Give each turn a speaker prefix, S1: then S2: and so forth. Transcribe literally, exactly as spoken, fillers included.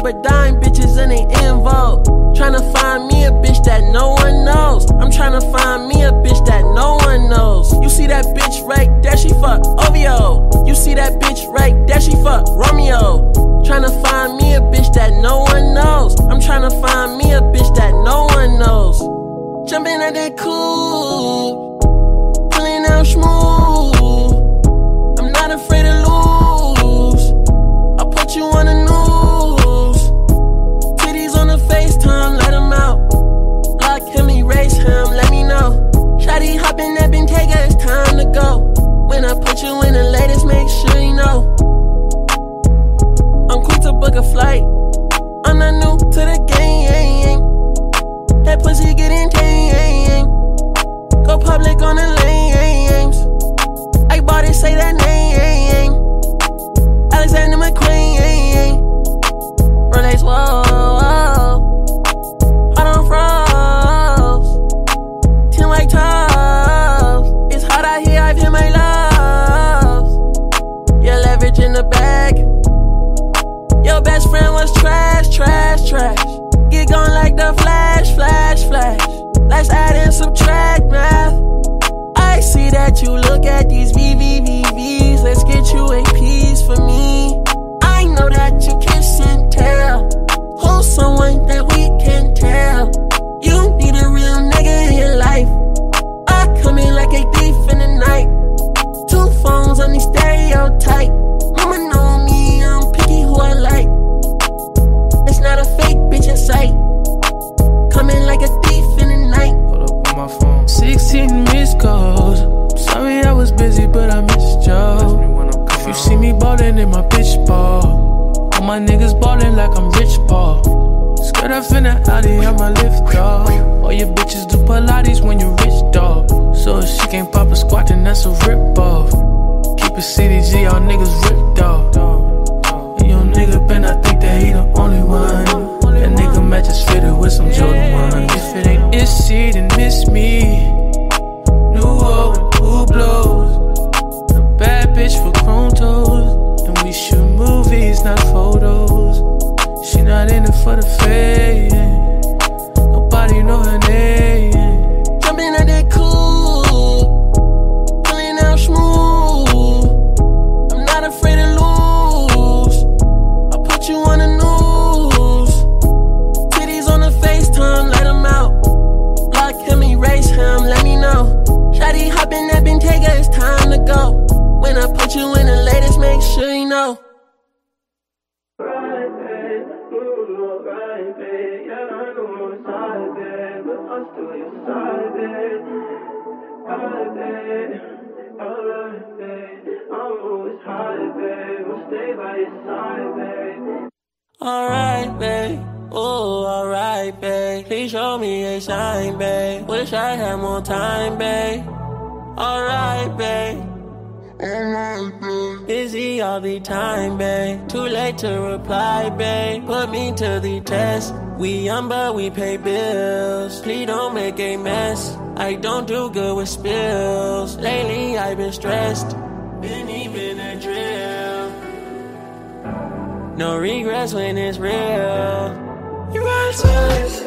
S1: but dime bitches and they in vogue. Tryna find me a bitch that no one knows. I'm tryna find me a bitch that no one knows. You see that bitch right there, she fuck O V O. You see that bitch right there, she fuck Romeo. Tryna find me a bitch that no one knows. I'm tryna find me a bitch that no one knows. Jumping at that coupe, pulling out smooth. I'm not afraid to lose. I put you on the news. Titties on the FaceTime, let him out. Block him, erase him, let me know. Shawty hopping that Bentayga, it's time to go. When I put you in the latest, make sure you know. I'm quick to book a flight. I'm not new to the game. That pussy getting tame. Go public on the lanes. I bought it, say that name. Alexander McQueen. Rolex, whoa, whoa. Hot on froze. Ten white toes. It's hot out here, I've hit my lows. Your leverage in the bag. Your best friend was trash, trash, trash. Get gone like the flash, flash, flash. Let's add and subtract math. I see that you look at these V V V Vs. Let's get you a piece for me. I know that you kiss and tell. Who's someone that we can tell? You need a real nigga in your life. I come in like a thief in the night. Two phones on the stereotype. Mama know me, I'm picky who I like. It's not a fake bitch in sight. Coming like a thief in the night.
S2: Hold up on my phone. sixteen missed calls. Sorry I was busy, but I missed y'all. If you see me ballin' in my bitch ball, all my niggas ballin' like I'm Rich Paul. Skirt up in the Audi, I'm a lift dog. All your bitches do Pilates when you rich dog. So if she can't pop a squat, then that's a rip off. Keep it C D G, all niggas ripped off. And your nigga Ben, I think that he the only one. That nigga matches fitted with some Jordan ones. If it ain't Issy, then miss me. New old and who blows. A bad bitch for chrome toes. And we shoot movies, not photos. She not in it for the fame. Nobody know her name.
S1: Jumping at that coupe, pulling out smooth. I'm not afraid to lose. I put you on the news. Titties on the FaceTime, let him out. Block him, erase him, let me know. Shawty hopping that Bentayga, it's time to go. When I put you in the latest, make sure you know.
S3: Right, babe, move right, babe. Yeah, I know I'm sorry, babe, but I'm still your side, babe. Right, babe, alright, babe. I'm always high, babe. I'll stay by your side, babe.
S1: Alright, babe. Oh, alright, babe. Please show me a sign, babe. Wish I had more time, babe. Alright, babe. Alright, babe. Busy all the time, babe. Too late to reply, babe. Put me to the test. We young, but we pay bills. Please don't make a mess. I don't do good with spills. Lately, I've been stressed. Been even a drill. No regrets when it's real. You got time.